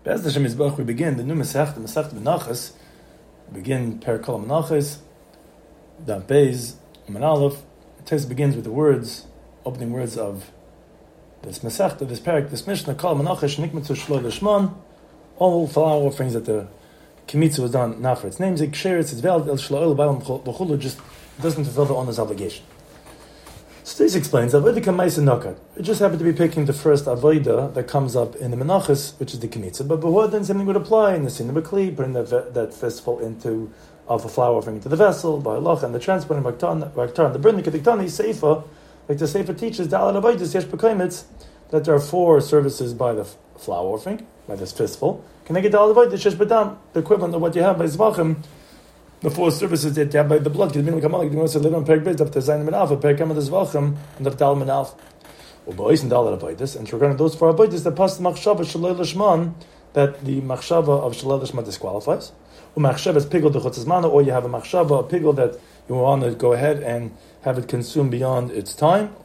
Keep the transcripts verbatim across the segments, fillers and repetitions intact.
Be'ez Hashem Yisbarach, we begin the new Masech, the Masech Menachos. We begin Perikol Menachos, Daf Beis, Amen Aleph. The text begins with the words, opening words of this Masech, this Perik, this Mishnah, Kol Menachos, Nikmitzu Shlo Lishman, all flower offerings that the Kimitzu was done not for its namesake, Ksheretz, it's valid, El Shlo El Ba'al B'chulu, just doesn't fulfill the owner's obligation. So this explains that it just happened to be picking the first avodah that comes up in the menachos, which is the kimitza. But before then, something would apply in the sin of a kli, putting that, that fistful into of a flour offering into the vessel by Allah and the transport and baktar and the burning kediktani seifa, like the seifa teaches dalad avodas yesh b'kaimitz, that there are four services by the flour offering by this fistful. Can I get dalad avodas yesh b'dam, the equivalent of what you have by zvachim? The four services that you have by the blood, because Kamal, you also live on Perik Beis, Daf Tezayin Min Alpha, Perik Kamal Zvachim, and Daf Dal Min Alpha. Ubois and Dal Avodas, and regarding those four avodas, the pas machshava shalei lishman, that the machshava of shalei lishman disqualifies. Umachshava is pigel dechutzazmana, or you have a machshava, a pigel that you want to go ahead and have it consumed beyond its time,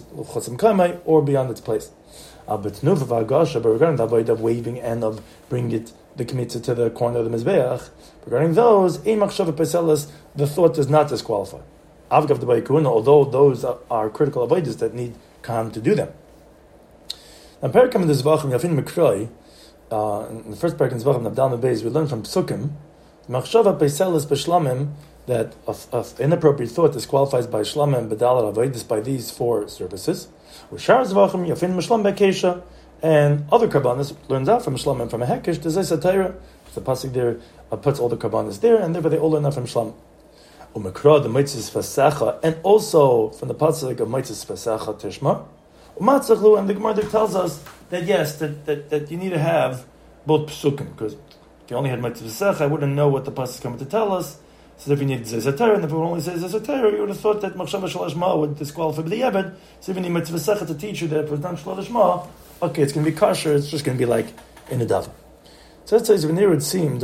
or beyond its place. But regarding the avodah of waving and of bringing it the kimitza to the corner of the mizbeach, regarding those, ein machshava peselas, the thought does not disqualify. Avgav debayikuna, although those are, are critical avodas that need kahan to do them. Now, perikam in the zvachim yafin mekroi, uh, in the first parak in zvachim nabdal mebeis, we learn from psukim, machshava peselas b'shlamim, that of, of inappropriate thought disqualifies by shlamim b'dal avodas by these four services. Ushar zvachim yafin mishlam bekesha. And other karbanas learns out from Shlam and from a Hekesh. There's a Satira. The pasuk there uh, puts all the karbanas there, and therefore they all learn out from Shlam. Umekra the Mitzvah Fasacha, and also from the pasuk of Mitzvah Fasacha Tishma. Umatzachlu, and the Gemara there tells us that yes, that, that, that you need to have both psukim, because if you only had Mitzvah Fasacha, I wouldn't know what the pasuk is coming to tell us. So if you need Zezatera, and if it would only say Zezatera, you would have thought that Machshava Shalashma would disqualify the Yebed. So if you need Mitzvah Fasacha to teach you that it was done Shalashma, okay, it's going to be kosher, it's just going to be like in a daven. So it says, when it would seem, that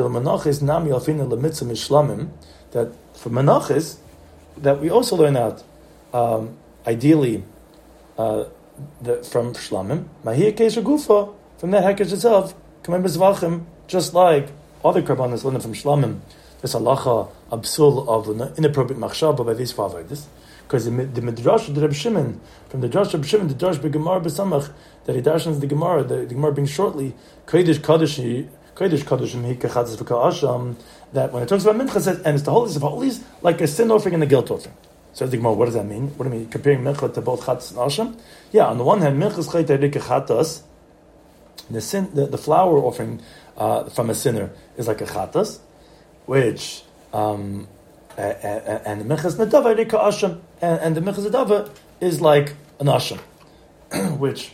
for menachis, that we also learn out, um, ideally, uh, the, from shlamim, mahir keser gufa, from that hakesh itself, kamei bezvachim, just like other karbanos learn from shlamim, this halacha, absul of an inappropriate machshava by these fathers. Because the, the midrash of the Reb Shimon, from the drash of Reb Shimon, the drash begemar besamach, that he darshans the Gemara, the, the Gemara brings shortly, kodesh kadosh, kodesh kadoshim he kechatzes v'ka'asham, that when it talks about mincha, says, and it's the holies of holies, like a sin offering and a guilt offering. So the Gemara, what does that mean? What do you mean, comparing mincha to both chatzes and asham? Yeah, on the one hand, mincha is chayta kechatas, the sin, the, the flour offering uh, from a sinner is like a chatas, which um, Uh, uh, and the Minchas Nadava Rika Asham, and the Minchas Nadava is like an Asham, which,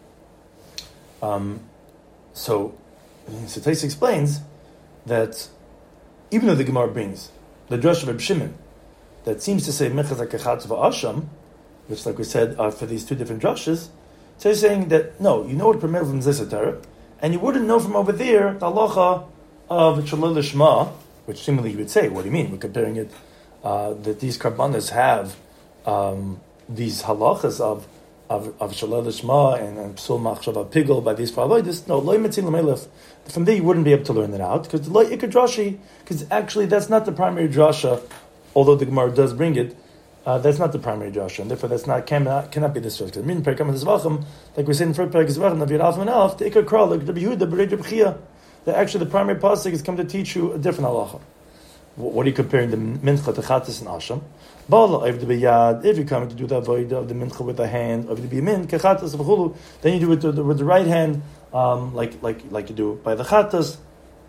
um, so, so Tais explains that even though the Gemara brings the Drush of Reb Shimon that seems to say Minchas like a Chatzva Asham, which, like we said, are for these two different drushes, so he's saying that no, you know what permitted from Zesatara, and you wouldn't know from over there the halacha of Shalol Lishma, which seemingly you would say, what do you mean? We're comparing it, uh, that these karbanas have um, these halachas of of, of Shalal Lishma and, and Psul Machshava Pigel by these fa'avodas. No, Loi Metzin L'Melech. From there you wouldn't be able to learn that out, because the Loi Ikar Drashi, because actually that's not the primary drasha, although the Gemara does bring it, uh, that's not the primary drasha, and therefore that's not, cannot, cannot be this drasha. Because min Perikam Zvachim, like we said in first Perikam Zvachim, Navir Alf and Alf, the Ikar Kral, like Rabbi Yehuda, B'rei Reb Chia, that actually the primary pasuk is come to teach you a different halacha. What are you comparing the mincha to chatas and asham? If you're coming to do the avodah of the mincha with the hand, of the biyamin, kechatas v'chulu, then you do it with the, with the right hand, um, like like like you do by the chatas.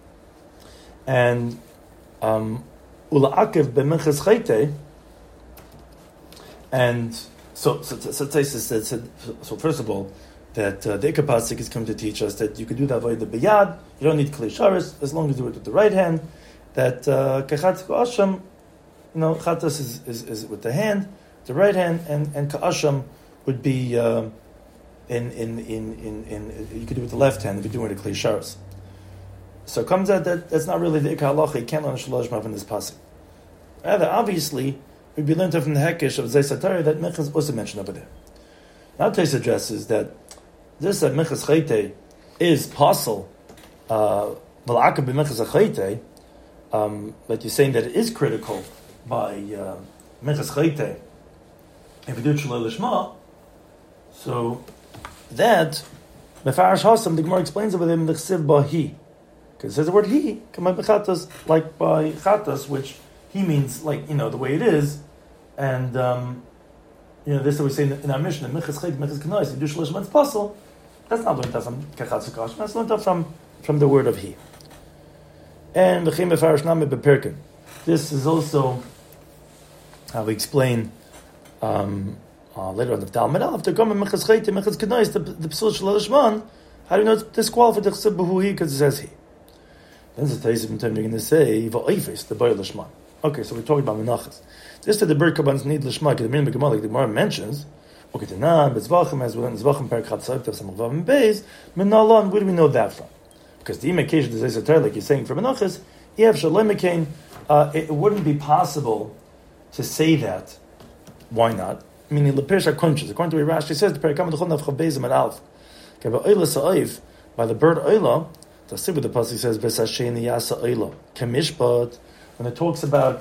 And ula akev b'minchas chayte. And so so so, so, so, so, so first of all, that uh, the Ikar pasuk is coming to teach us that you can do the avodah b'yad. You don't need klei sharis as long as you do it with the right hand. That kachatz ka'asham, you know, chatas is, is, is with the hand, the right hand, and, and ka'asham would be uh, in, in, in, in, in, you could do it with the left hand if you're doing it with klei sharis. So it comes out that that's not really the Ikar halacha. You can't learn shalosh mav in this pasuk. Rather, obviously, we'd be learned from the hekesh of Zay Satari that mincha is also mentioned over there. Now, Tais addresses that this uh, minchas chayte is possible uh, um, that you're saying that it is critical by Minchas Chayte, if you do it Shalei Lishma, so that, Mefarash Hasam, the Gemara explains it with him, Nechsiv Bahi. Because it says the word he, come by Chatas, like by Chatas, which he means, like, you know, the way it is. And, um, you know, this is what we say in our Mishnah, Minchas Chayte, Minchas Kanais, you do Shalei Lishma, it's possible. That's not learned out from Kachatz Kash, that's learned out from, from the word of he. And V'chim Mefarash Nami Bepirkin. This is also how we explain um, uh, later on the Dal Medal. If they're coming Mechaz Chayte, Mechaz Kanais, the the Psul Shalei Lishman, how do you know it's disqualified to Chsib B'hu Hi because it says he? Then the Taisim time you're going to say V'oifis the Boy Lishman. Okay, so we're talking about Menachas. This to the bird Kabbans need Lishman because the Min B'Gemal like the Gemara mentions. Okay, to Nan B'Zvachim as well in Zvachim Perak Chatzayv Tav Samach Vav Beis Menalon. Where do we know that from? Because the imitation is esoteric, like you're saying for Menachas. If Shalom Mekain, uh it wouldn't be possible to say that. Why not? Meaning the Perish conscious. According to what Rashi says, the Perikam D'Chol Nav Chavbezim and Alf. Okay, but Oila Sa'if, by the bird Oila, the Sibud the pasuk says Besasheni Yasa Oila Kamishpat. When it talks about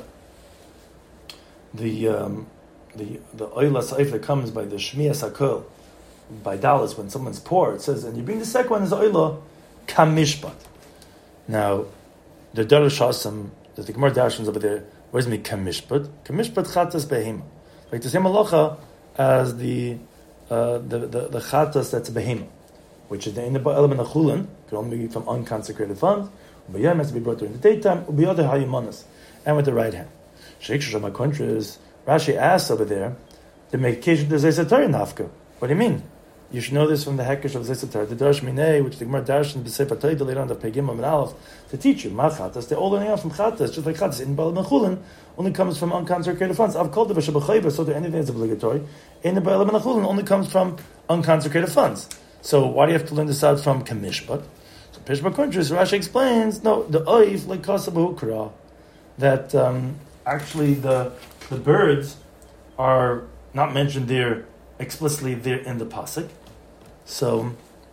the um, the the Oila Sa'if that comes by the Shmiya Sakol, by Dallas when someone's poor, it says, and you bring the second one as Oila Kamishpat. Now, the Darash Hasam, the Gemara Darshans over there. What does it mean kamishpat? Kamishpat chatas behema. Like the same halacha as the uh, the, the the chatas that's a behema, which is the in the element of chulin, can only be from unconsecrated funds. Ubiyam has to be brought during the daytime. Ubiyother hayimanas, and with the right hand. Sheikh Shama Contras, Rashi asks over there, to make occasion to zaysatar nafka. What do you mean? You should know this from the Hekesh of Zaysatar, the Darsh Minei, which the Gemara Darshan B'Sefer Toida later on the Pegim and Aleph to teach you. Ma Chatas, they're all learning out from Chatas, just like Chatas in Baal Mechulin only comes from unconsecrated funds. I've called the B'Shabachayva, so that anything that's obligatory in the Baal Mechulin only comes from unconsecrated funds. So why do you have to learn this out from Kamishpat? So Pishma Kuntris, Rashi explains, no, the Oif like Kasabu that um, actually the the birds are not mentioned there explicitly there in the pasuk. So,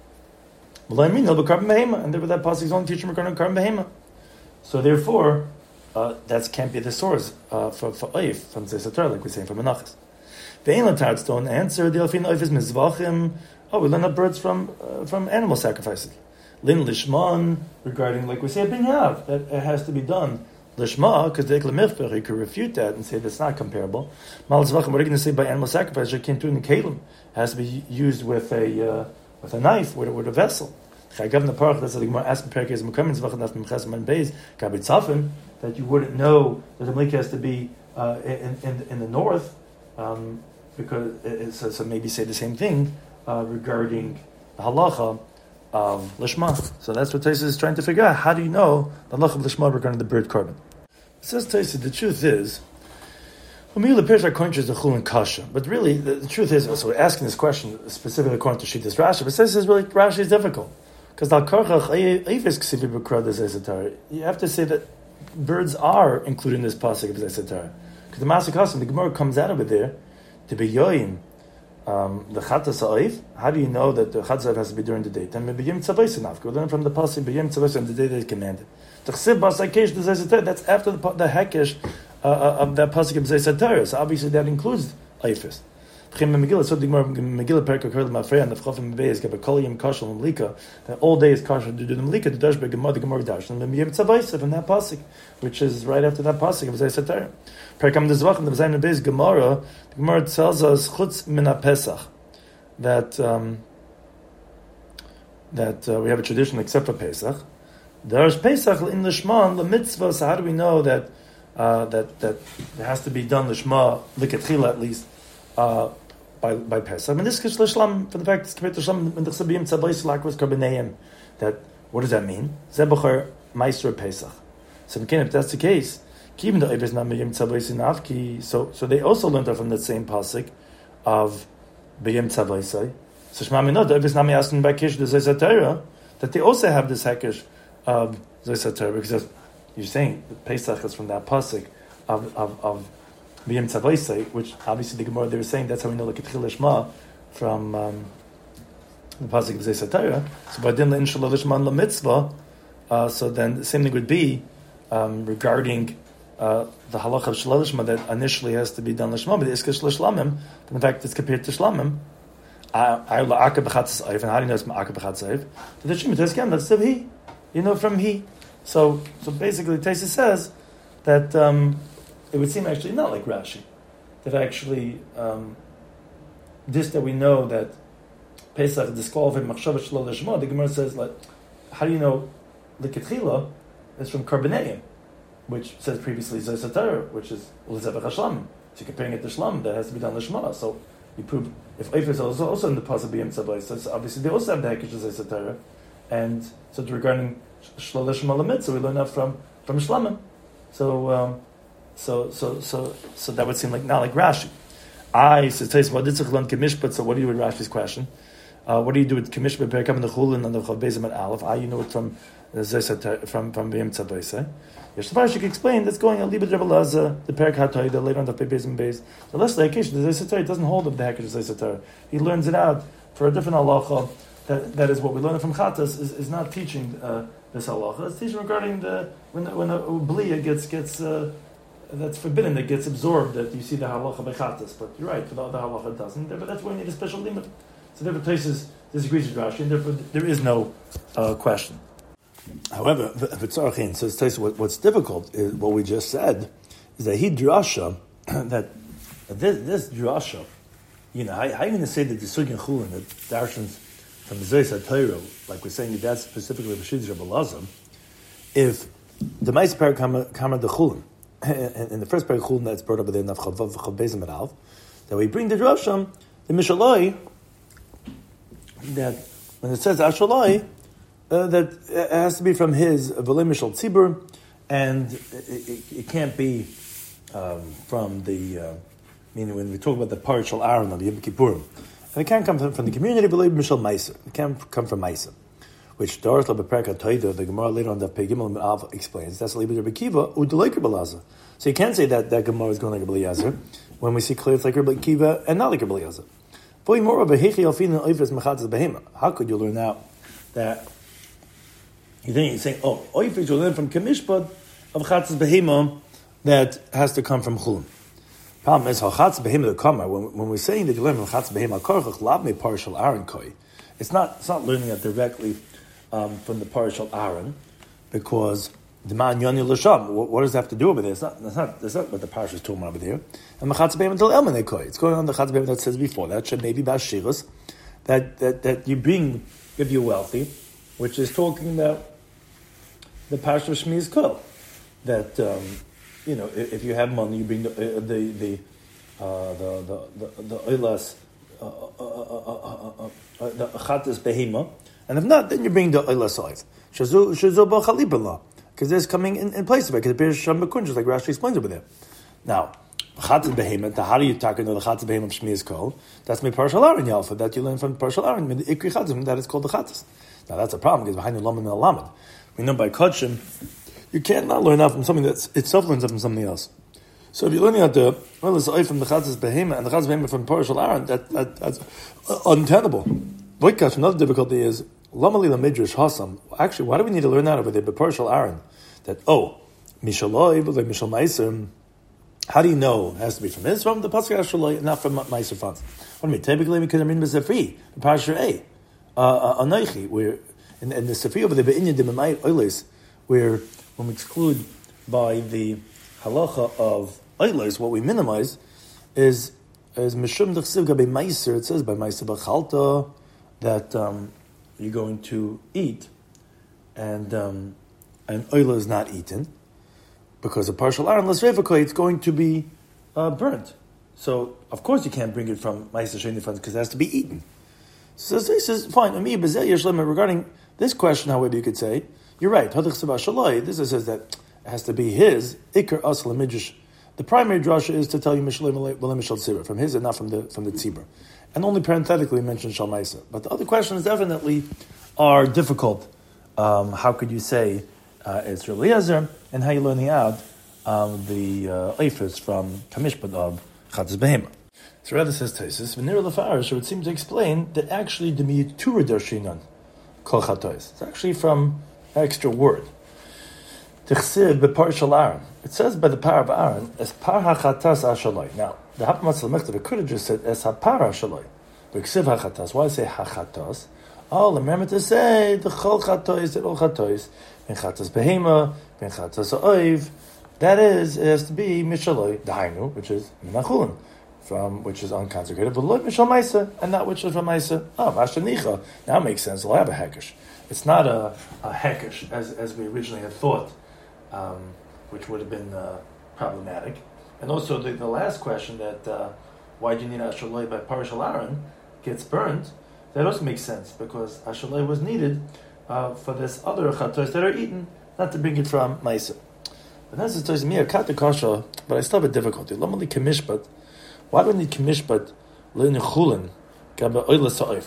and therefore that pasuk is only teaching regarding carbon behema. So therefore, uh, that can't be the source uh, for for oif from Zaysatar, like we're saying from Menachas. The Ein Tardstone answer the Alfin oif is mizvachim. Oh, we learn up birds from uh, from animal sacrifices. Lin lishman regarding like we say binyav that it has to be done. Lishma, because the Eklamifber, you could refute that and say that's not comparable. Mal Zvachim, what are you going to say by animal sacrifice? You can't do it in Kalim. It has to be used with a uh, with a knife, with, with a vessel. Chaygav Naparach, that's the Gemara asking Perkez Mukamin Zvachim Naf Mechas Man Beis Kabitzafim, that you wouldn't know that the Malik has to be uh, in, in in the north, um, because it, so, so maybe say the same thing uh, regarding the halacha of Lishma. So that's what Taisa is trying to figure out. How do you know the halacha of Lishma regarding the bird carbon? It says Taisa, the truth is, but really the, the truth is, so we're asking this question specifically according to Shittas Rashi, but it says it's really, Rashi is difficult. Because you have to say that birds are included in this pasuk of Zaysatar. Because the Masik Hasim, the Gemara comes out of it there, to be yoyim, Um, the Chatas Ha'if, how do you know that the Chatas Ha'if has to be during the daytime? We learn from the Pasuk, B'yim Tzavayis on the day that is commanded. That's after the, the Hekesh uh, of that Pasuk of Zaysatar. So obviously that includes Ha'ifis. So the Megillah Perkah heard my friend the Chofim Beis Geba Koliyim Kashal Malika that all day is kosher to do the Malika the Dash Gemara the Gemara Dash and the B'yim Tzavayis from that Pasuk, which is right after that Pasuk of Zaysatar. Perkam the Zvachim the Zayin Beis Gemara. The Gemara tells us Chutz Min Pesach that um, that uh, we have a tradition except for Pesach. There's Pesach in Lishma the mitzvah. So how do we know that uh, that that it has to be done Lishma Likatchila at least uh, by by Pesach? I mean, this is Lishlam for the fact it's compared to Lishlam in the Chsabiyim Tzabais Lakwas Karbaneim. That what does that mean? Zebachar Meister Pesach. So if that's the case. So, so they also learned that from that same pasuk of B'yim Tzavaisai. So Shema Minot, Ibis Nami asking by Kish the Zaysatarah, that they also have this Hekesh of Zaysatarah, because you're saying the Pesach is from that pasuk of of, of B'yim Tzavaisai, which obviously the Gemara they were saying that's how we know like Ketchil Shema from um, the pasuk of Zaysatarah. So by Din Inshallah Lishman La Mitzvah. uh, so then the same thing would be um, regarding uh, the halacha of shalal lishma that initially has to be done lishma, but the iska shlamim, but in fact it's compared to shlamim. I la'aka b'chatzas oif, and how do you know it's ma'aka b'chatzas oif? So the shemit is that's the he, you know from he. So so basically, Taisa says that um, it would seem actually not like Rashi, that actually um, this that we know that Pesach disqualified machshava shalal lishma. The Gemara says like, how do you know the ketchila is from karbaneim, which says previously zaysatar, which is ulizevach hashlam. So you're comparing it to shlam that has to be done lishma. So you prove if oif is also, also in the pasuk b'yem tzabay, so obviously they also have the hekesh of zaysatar, and so regarding shalal lishma l'mitzvah, we learn that from from shlamim. So um, so so so so that would seem like not like Rashi. I so it what did learn kemishpat. So what do you do with Rashi's question? Uh, what do you do with kemishpat? Perikam the chulin and the chavbezim at aleph. I you know it from zaysatar from from b'yem tzabay. Yeshtavar could explain that's going a little bit Rebbe Laza, the Perak HaTorah, the later on the Pebez and Beis. The less like the Zaysatar doesn't hold up the Hekesh Zaysatar. He learns it out for a different halacha. That that is what we learn from Chatas is, is not teaching uh, this halacha. It's teaching regarding the when when a bliya gets gets uh, that's forbidden, that gets absorbed. That you see the halacha by Chatas, but you're right for the other halacha it doesn't. But that's why you need a special limit. So therefore, Tosfos disagrees with Rashi, and therefore there is no uh, question. However, v'tzarachin, so it's what, what's difficult is what we just said is that he drasha that this, this drasha, you know, how, how are you going to say that the sugin chulin that darshans from the Zayis HaTorah, like we're saying that specifically for Shidduch Rebbe Lazar, if the Ma'aser Perek Kamar the chulin, in the first Perek chulin that's brought up with the Naf Chavav Chav Bezim et Alv, that we bring the drasha, the Mishaloi, that when it says Ashaloi, Uh, that it has to be from his V'lei Mishal Tzibur, and it, it, it can't be um, from the, uh, meaning when we talk about the Parashal Aaron of Yom Kippurim, and it can't come from, from the community V'lei Mishal Ma'aser. It can't come from Ma'aser, which Doros Lo B'Perek HaTorah, the Gemara later on the Pegimel Av explains. That's Libid Rebbe Kiva U'Deleik Rebbe Lazar. So you can't say that that Gemara is going like Rebbe Eliezer when we see clear it's like Rebbe Kiva and not like Rebbe Eliezer. How could you learn out that? You think you're saying, oh, oifis will learn from Kamishpad of Chatzis Behema that has to come from Chulun. Problem is, Chatzis Behema the Kamar, when, when we're saying that you learn from Chatzis Behema Korchach Labme Parashal Aaron Koi, it's not it's not learning it directly um, from the Parashal Aaron, because the Man Yoni Lasham, what, what does that have to do over there? It's not that's not that's not what the Parashal is talking about over there. And the Chatzis Behema until Elmanei Koi. It's going on the Chatzis Behema that says before that should maybe Bashirus that that that you bring if you're wealthy, which is talking about the Parsha of Shmi's Kol, that um, you know, if, if you have money, you bring the uh, the the uh, the the the, the oilas, uh, uh, uh, uh, uh, the chatas behema, and if not, then you bring the oilas oif. Shazu shazu b'chalibala, because there's coming in, in place of it, because it appears sham b'kunj, just like Rashi explains over there. Now, chatas behema, the how do you talk about the chatas behema of Shmi's Kol? That's my Parshal Aaron Yalfa that you learn from Parshal Aaron, the ikri chatas, that is called the chatas. Now that's a problem because behind the lamed and the lamed. We know by Kodshim, you can't not learn out from something that itself learns out from something else. So if you're learning out the well, it's from the Chatzis Behema and the Chatzis Behema from Parashal Aaron, that, that that's untenable. Voikash, another difficulty is Lamali la Midrash Hasam. Actually, why do we need to learn out over there? But Parashal Aaron, that oh, Mishaloi, like Mishal Meiser. How do you know it has to be from this? From the Pasuk Ashaloi, not from Meiser funds. What do you mean? Typically, because I mean Bezefri, the Parashal A, Anaychi, where. And, and the Safri over the Be'inyan Dimamai Oilis, where when we exclude by the halacha of Oilis, what we minimize is is Mishum D'chsiv Gabe Meiser. It says by Meiser B'chalta that um, you're going to eat, and um, and Oila is not eaten because a partial Aaron L'sreifakoi it's going to be uh, burnt. So of course you can't bring it from Meiser Sheni funds because it has to be eaten. So this is fine. Regarding this question, however, you could say, you're right. This says that it has to be his, Iker Asla Midrash. The primary drasha is to tell you Mishalei Mishal Tzibur, from his and not from the from the Tzibur. And only parenthetically mentioned Shalmaisa. But the other questions definitely are difficult. Um, how could you say uh, it's Eliezer, and how you learning out um, the uh, Eifers from Kamishpat of Chatzis Behema? So rather says Tosfos, V'nir Lefarish, it would seem to explain that actually the Miyatura Darshinan Kol Chatois. It's actually from extra word. Tichsiv b'parshal Aaron. It says by the power of Aaron, es par hachatas ashaloi. Now, the Hapmatzal Mechtav could have just said es hapar ashaloi. But ksiv hachatas. Why say hachatas? Oh, remember to say the chol chatois, the ol chatois, ben chatas behema, ben chatas oiv. That is, it has to be mishaloi dahainu, which is minachulin, from which is unconsecrated, but loy mishal ma'isa, and not which is from ma'isa. Oh, vashanicha. Now it makes sense. We'll have a hekesh. It's not a, a hekesh as as we originally had thought. Um, which would have been uh, problematic. And also the, the last question that uh, why do you need Ashaloi by Parashal Aaron gets burned, that also makes sense because Ashaloi was needed uh, for this other chatos that are eaten, not to bring it from Maisa. But that's it says me a kat kasha, but I still have a difficulty. Lamali kamishpat. Why do we need kamishpat le'nechulin gabe oila sa'if?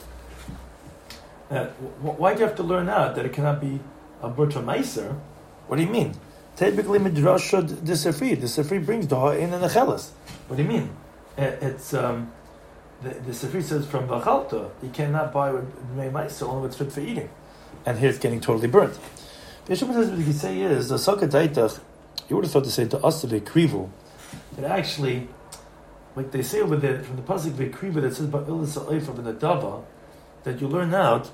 Why do you have to learn out that it cannot be a burt from Maiser? What do you mean? Typically, midrash the sefri. The sefri brings the ha'in and the chelas. What do you mean? It's um, the, the sefri says from v'chalta you cannot buy with mei ma'aser only what's fit for eating, and here it's getting totally burnt. The Yeshua says what he say is the sokat daitach. You would have thought to say to us to the krivu that actually, like they say over there from the pasuk v'krivu that says ba'il sa'if of the dava, that you learn out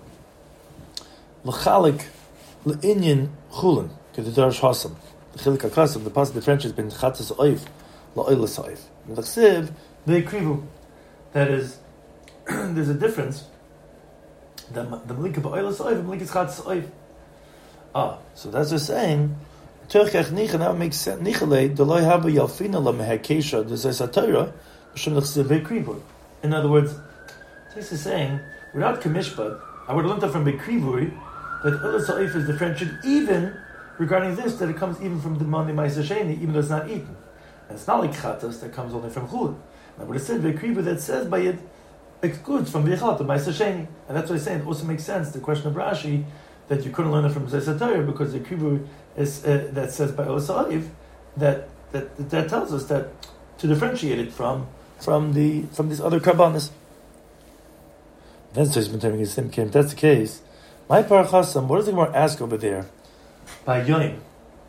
l'chalik l'inyan chulin. The Darsh Hasam, the Chilik HaKasam, the pasuk, the French has been Chatzas Oif, La'oila Sa'if. And the Chsiv, Ve'krivu. That is, there's a difference. The Malik of Oila Sa'if and Malik is Chatzas Oif. Ah, so that's just saying, Turkech Nicha, now it makes sense. Nichalei, the Loi Haba Yalfina La Mehekesha, the Zesatayra, Hashem the Chsiv Ve'krivu. In other words, this is saying, without Kamishpat, I would have learned that from Ve'krivu, that Oila Sa'if is differentiated even regarding this, that it comes even from the Mani Ma'aser Sheni, even though it's not eaten. And it's not like Chatas that comes only from Chul. Now what it said, V'krivu, that says by it, excludes from V'chal, the Ma'aser Sheni. And that's what I'm saying, it also makes sense, the question of Rashi, that you couldn't learn it from Zesatayr, because the Krivu is, uh, that says by Osa'if, that, that that tells us that to differentiate it from from the from these other Karbanas. Then so he's been telling his if that's the case, my Parachasam, what does the Gemara ask over there? By Yoim,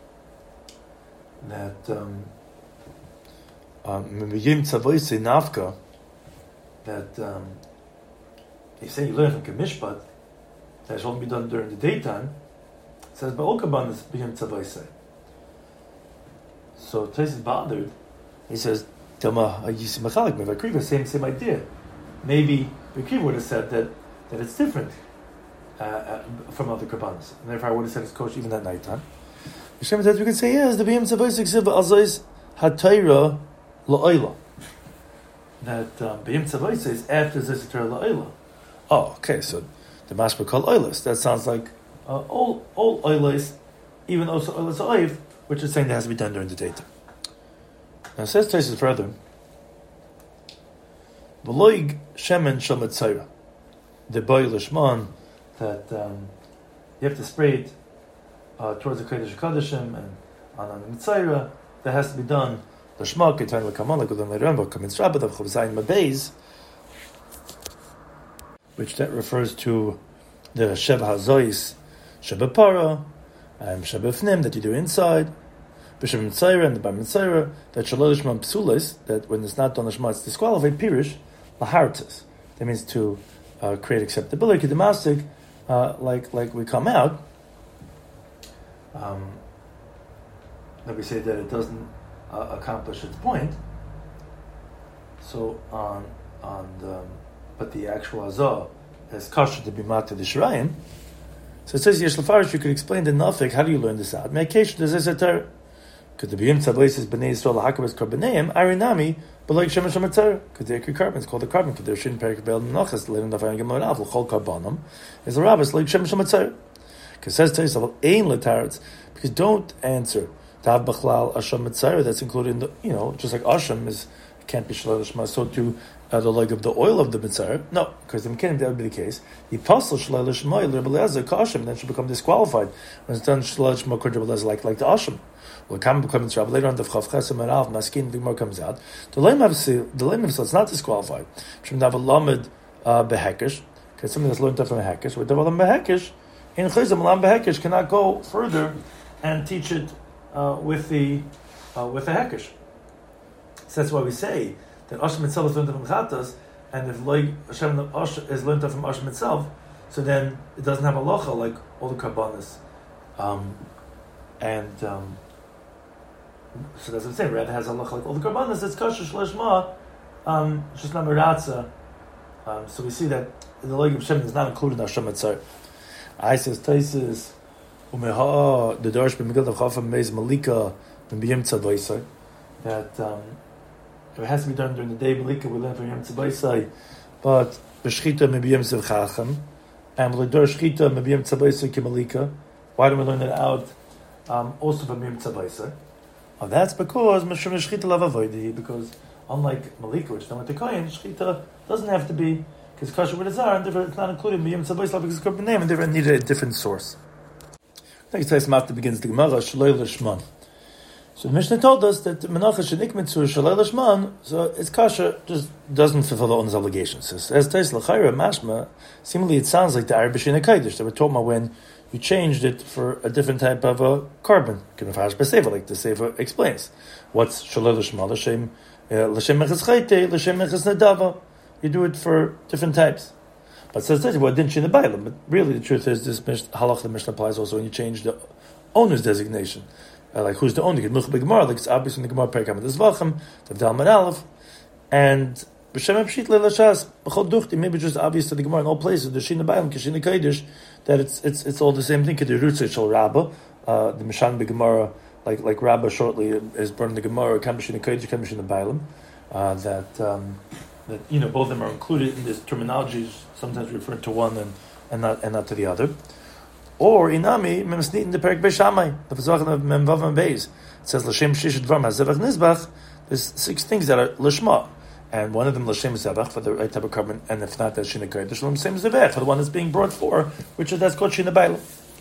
that um, um, nafka, that um, they say you learn from Kamishpat, that should only be done during the daytime. It says by all kabbanas b'yom tzavaisei. So Tais is bothered. He says, "Tama yisi mechalik mevakriva." Same same idea. Maybe V'kriva would have said that that it's different. Uh, uh, from other kabbanas, and therefore I would have said it's kosher even at night time. Hashem says we can say yes. The b'yom tzavos eksiv azos hatayra la'oila. That b'yom tzavos is after zis hatayra la'oila. Oh, okay. So the mashma called oilas. That sounds like uh, all all oilas, even also oilas oiv, which is saying that has to be done during the daytime. Now it says Tosfos further. V'loig shemen shel mitzayra. The boy lishman. That um, you have to spray it uh, towards the Kodesh Kodeshim and on the Mitzayra. That has to be done. L'shma ketan l'kaman l'godam l'remba kamin shabbat of chavzayin mabeis, which that refers to the Sheva Hazois Sheba Para and Sheba Fnim that you do inside. B'Shem Mitzayra and the Bar Mitzayra that Shalol Lishma Psulis, that when it's not done Lishma it's disqualified. Pirish Lahartis. That means to uh, create acceptability. Kedemasik. Uh, like like we come out, um, that we say that it doesn't uh, accomplish its point. So on on the, but the actual azah is kosher to be mat to the shirayim. So it says Yesh Lefarish, you could explain the nafik. How do you learn this out? Me'akeish does this eter? Could the b'yim tzavos is b'nei Yisrael lahakabas karbaneim arinami. But like Shemesh HaMatzar, because they're carbon, it's called the carbon, because they're Shin Perik Bel Menachas, Lenin Dafayim Gemor Av, L'chol Karbanim, is a rabbis like Shemesh HaMatzar. Because it says to yourself, Ein L'taretz, because don't answer, Tav B'chlal Asham Matzar, that's included in the, you know, just like Asham is, can't be Shalal Shema, so to uh, the leg of the oil of the Matzar, no, because in Kenim that would be the case. The apostle Shalal Shema, Rebbe Lezer, Kasham, then should become disqualified, when it's done Shalal Shema, Rebbe Lezer, like, like the Asham. Will come become trouble later on. The Chav Chesem and Av Maskin the Gemara comes out. The lame of the lame of it's not disqualified. Shem Dav Lamed Behekish, because something that's learned from a Hekish. With Dav Lamed Behekish, in Chayza Malam Behekesh cannot go further and teach it uh, with the uh, with the Hekesh. So that's why we say that Hashem itself is learned from Chatas, and if Loi Hashem is learned from Hashem itself, so then it doesn't have a halacha like all the Karbanis. Um, and um, so that's what I'm saying. Rather has a halacha like all the Karbanis. It's Kasher Shleshma. Um, it's just not Meratza. Um, so we see that the Loi of Hashem is not included in Hashem itself. I says Taisis Umeha the Darsh B'Megillah Chafam Meiz Malika B'Yem Tzavaisai that um, if it has to be done during the day Malika we learn from Yem Tzavaisai, but B'Shchita B'Yem Tzavchachem and L'Dor Shchita B'Yem Tzavaisai Kimalika. Why do we learn it out um, also from Yem Tzavaisai? Well, that's because Mishum Shchita Lavavoidi, because unlike Malika, which don't want to Kohen, Shchita doesn't have to be. Because kasher with a zar, and it's not included in Miyam Tzabayis because it's a name, and they needed a different source. Next time, after begins the Gemara, Shalei Lishman. So the Mishnah told us that the Menachah Shenikmitzu Shalei Lishman, so it's kasher just doesn't fulfill the owner's obligations. So, as Tais L'Chayra Mashma, seemingly it sounds like the Arab B'Shin HaKadosh that we're talking about when you changed it for a different type of a carbon. Like the Sefer explains. What's Shalei Lishman? L'Shem L'Shem Mechaz Chayte, L'Shem Mechaz Nadava. You do it for different types. But it says, well, didn't you in the Bailam? But really, the truth is, this halach the Mishnah applies also when you change the owner's designation. Uh, like, who's the owner? Like, it's obvious in the Gemara, Perikam, the Zvachim, the V'dal Aleph, and B'Shem Pshit Le'Lashas, B'chol Duchti, maybe just obvious to the Gemara in all places, the Shin Bailam, Kishin Kaidish, that it's it's it's all the same thing. The Rutzer Shal Rabba, uh, the Mishan B'Gemara, like like Rabba shortly is burned the Gemara, Kam B'Shin Kaidish, Kam B'Shin Bailam, uh, that. Um, That you know, both of them are included in this terminology, sometimes referring to one and, and not and not to the other. Or inami memsnit in the Perek Beishamai, the Pesachim of Memvav and Beis. It says L'Shem Shish Dvar Hazevach Nizbach. There's six things that are L'Shma, and one of them L'Shem Zevach for the right type of carbon, and if not, that's Shinakay. There's L'Shem Zevach for the one that's being brought for, which is that's called Shinabayla.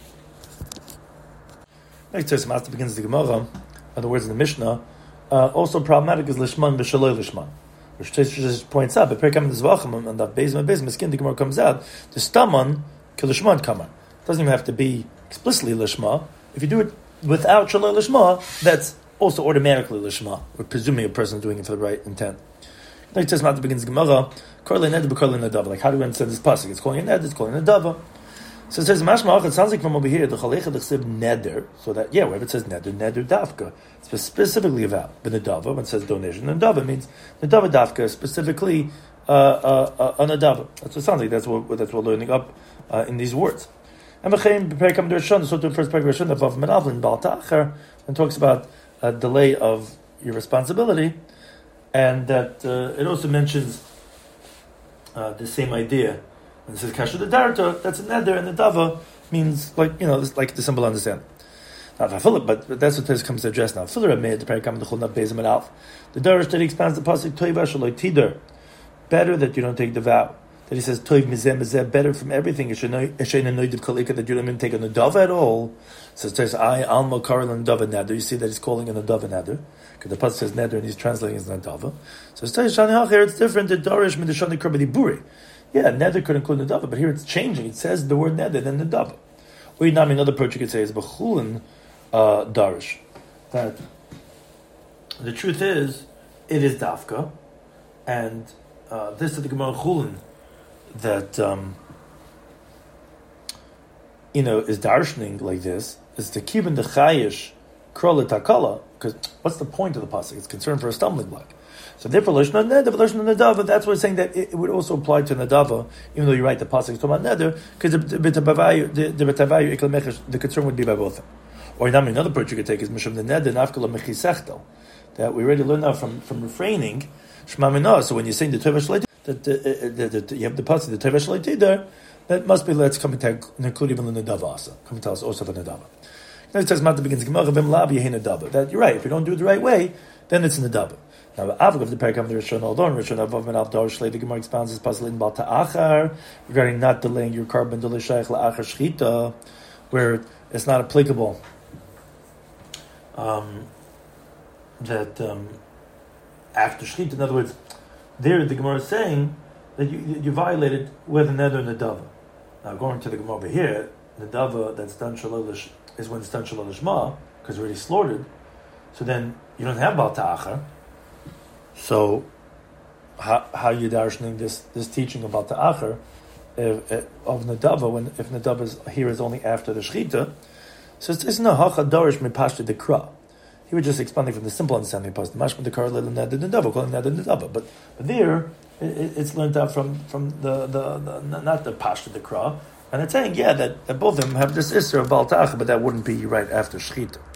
Next time, after begins the Gemara, in other words in the Mishnah, uh, also problematic is L'Shman B'Shaloi L'Shman. Which just points out, but Perikam Zvachim and the Beis Beis Miskin the Gemara comes out the Staman Kilishman Kaman. It doesn't even have to be explicitly Lishma. If you do it without Shalai Lishma, that's also automatically Lishma. We're presuming a person is doing it for the right intent. Next says Mata begins Gemara, Korle Ned B'Korle Nadava. Like how do we understand this pasuk? It's calling a Ned, it's calling a Nadava. So it says Mashma. It sounds like from over here the Chalecha D'Chsib Neder. So that yeah, wherever it says Neder, Neder Dafka, it's specifically about the Nadava. When it says donation, Nadava means Nadava Dafka, specifically uh, uh, uh, a Nadava. That's what it sounds like. That's what that's what we're learning up uh, in these words. And B'Chein B'Perikam D'Rishon, so to the first Perikam D'Rishon of Menavlin Baal Ta'acher, and talks about a delay of your responsibility, and that uh, it also mentions uh, the same idea. And it says kasher the darta, that's a neder, and the dava means like you know, like the simple understand. Now, but, but that's what this comes to address now. Filler made the perikam the chulna bezim and alf. The darish that he expands the pasuk toiv ashaloi tider, better that you don't take the vow. That he says toiv mizeh mizeh, better from everything. Eshein anointed kalika that you don't even take a nadav at all. So it says I alma karel and nadav neder. You see that he's calling a nadav neder because the pasuk says neder and he's translating as nadav. So it says shani hacher. It's different. The darish midashani krabedi buri. Yeah, neder could include Nadava, but here it's changing. It says the word neder, then Nadava. Or Yinami, another approach you could say is B'chulin uh, Darish. That the truth is, it is Dafka, and uh, this is the Gemara Chulin that, um, you know, is darshaning like this, is to keep in the Chayish Krola Takala, because what's the point of the pasuk? It's concerned for a stumbling block. So therefore, Lashon Neder, Lashon Nadava, that's what it's saying that it, it would also apply to Nadava, even though you write the pasuk is talking about Neder, because the Betavayu, the Betavayu, Ikal the concern would be by both of them. Or another approach you could take is Mishum the Neder, Nafkala Mechisechtel, that we already learned now from, from refraining, Shema Minah, so when you're saying the Teva Shalai, that, uh, that, that you have the pasuk, the Teva Shalai there, that must be, let's come and include even the Nadava also. Come and tell us also the Nadava. Now it says, Mata begins, Gemara, Vim Lab, Yehin Nadava. That you're right, if you don't do it the right way, then it's Nadava. Now, Avog of the Perikam the Rishon Aldon, Rishon Avav and Avdar Shlei, the Gemara expounds this puzzle in Baal Ta'achar regarding not delaying your carbon delay shaykh la'achar shchita, where it's not applicable. Um, that um, after shchita, in other words, there the Gemara is saying that you you violated whether neder and the dava. Now, going to the Gemara over here, Nadava that's done Shalolish is when it's done Shalolish Ma, because already slaughtered. So then you don't have Baal Ta'achar. So how how you darshaning this this teaching about Ta'achar if, if, of Nadava when if Nadava is here is only after the Shechita? So it's, it's no Hacha Darish Mipashta Dekra. He was just expanding from the simple understanding of the Mashma Dekar Leil Nada Nadava, calling Nada Nadava. But but there it, it's learned out from from the, the, the not the Pashta Dekra. And it's saying, yeah, that, that both of them have this Isser of Baal Ta'achar, but that wouldn't be right after Shechita.